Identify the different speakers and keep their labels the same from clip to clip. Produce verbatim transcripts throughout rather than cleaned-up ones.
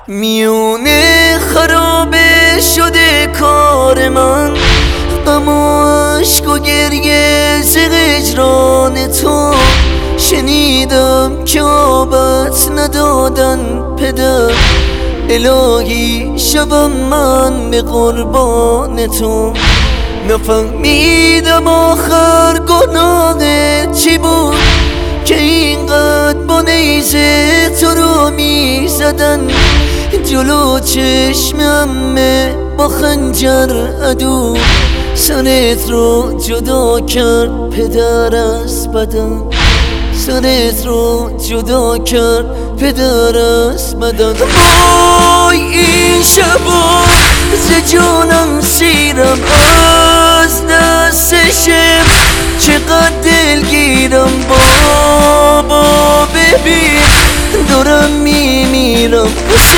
Speaker 1: میونه خرابه شده کار من، غم و عشق و گریه ز هجران تو. شنیدم که آبت ندادن پدر، الهی شبم من به قربان تو. نفهمیدم آخر گناه چی بود که اینقدر با نیزه تو رو میزدن جلو چشم عمه با خنجر عدو. سرت رو جدا کرد پدر از بدن، سرت رو جدا کرد پدر از بدن. وای این شبا ز جانم سیرم، از دستشم چقدر دلگیرم. بابا ببین دارم میمیرم،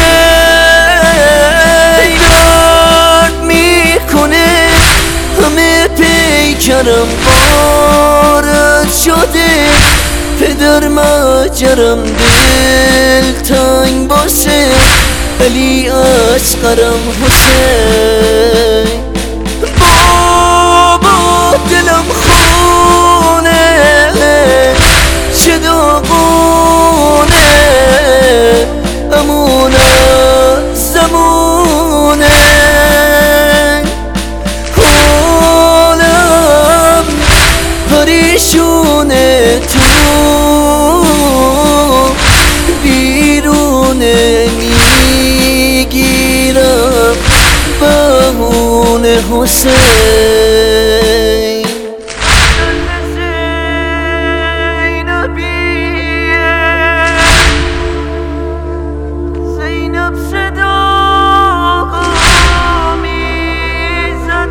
Speaker 1: حسین درد میکنه همه پیکرم. وارد شده پدر مجرم، دل تنگ باسه علی اصغرم. حسین بابا دلم خونه چه داغونه، امون از زمونه حالم پریشونه. تو بیرونه میگیرم بهونه حسین. زینب صدا میزد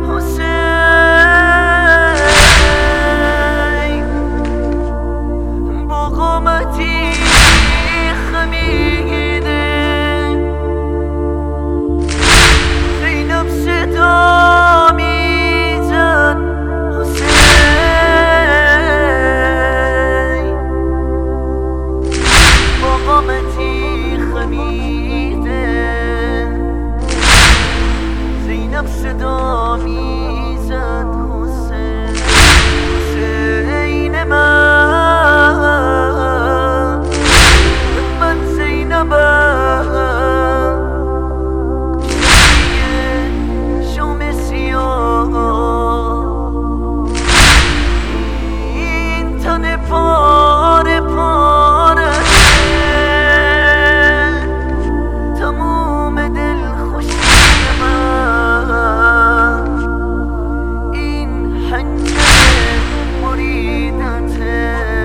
Speaker 1: حسین، با قامتی خمیده. زینب صدا میزد حسین، با قامتی خمیده. زینب صدا میزد حسین، حسین من، من زینبم. شام سیاه این تن پاره پاره، تموم دل خوشی من این حنجر مریدته.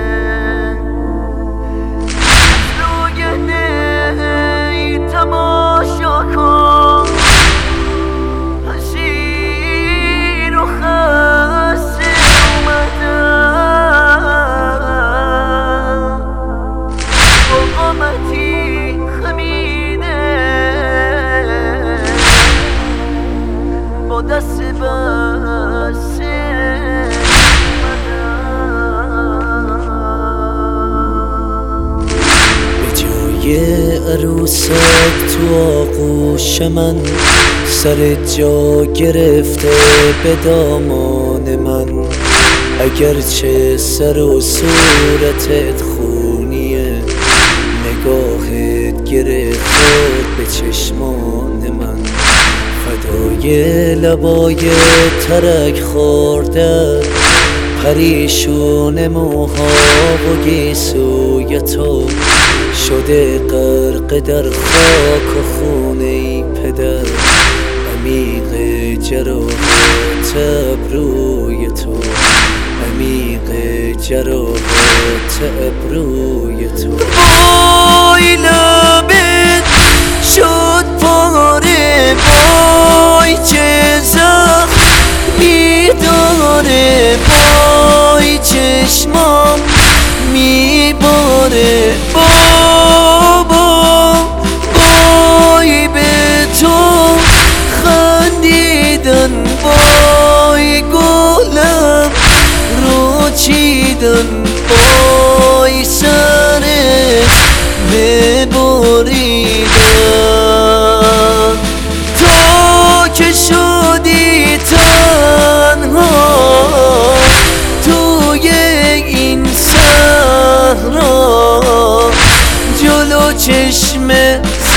Speaker 1: روگنه تماشا کن حسیر و خسته اومدن، با قامتی خمیده، با دست بسته به جای عروسک تو آغوش من، سر جا گرفته به دامان من. اگرچه سر و صورتت خونیه، نگاهت گره خورد به چشمان من. فدای لبای ترک خورده، پریشون موها و گیسوی تو. شده غرق در خاک و خون ای پدر، عمیق جراحات ابروی تو، عمیق جراحات ابروی تو. وای لبت شد پاره، وای چه زخمی داره، وای چشمام میباره. بابا وای به تو خندیدن، وای گلم رو چیدن، وای سرت ببریدن. چشم